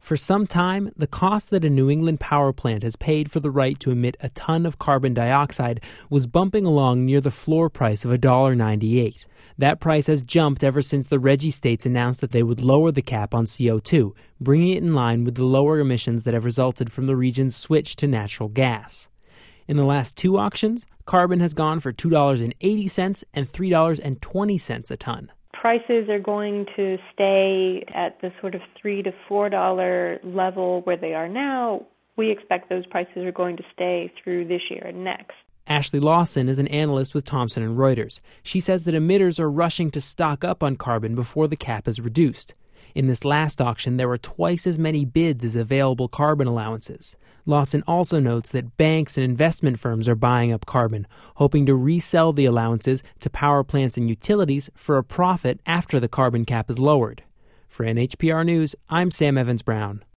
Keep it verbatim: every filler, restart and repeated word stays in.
For some time, the cost that a New England power plant has paid for the right to emit a ton of carbon dioxide was bumping along near the floor price of one dollar ninety-eight. That price has jumped ever since the RGGI states announced that they would lower the cap on C O two, bringing it in line with the lower emissions that have resulted from the region's switch to natural gas. In the last two auctions, carbon has gone for two dollars and eighty cents and three dollars and twenty cents a ton. Prices are going to stay at the sort of three to four dollar level where they are now. We expect those prices are going to stay through this year and next. Ashley Lawson is an analyst with Thomson and Reuters. She says that emitters are rushing to stock up on carbon before the cap is reduced. In this last auction, there were twice as many bids as available carbon allowances. Lawson also notes that banks and investment firms are buying up carbon, hoping to resell the allowances to power plants and utilities for a profit after the carbon cap is lowered. For N H P R News, I'm Sam Evans-Brown.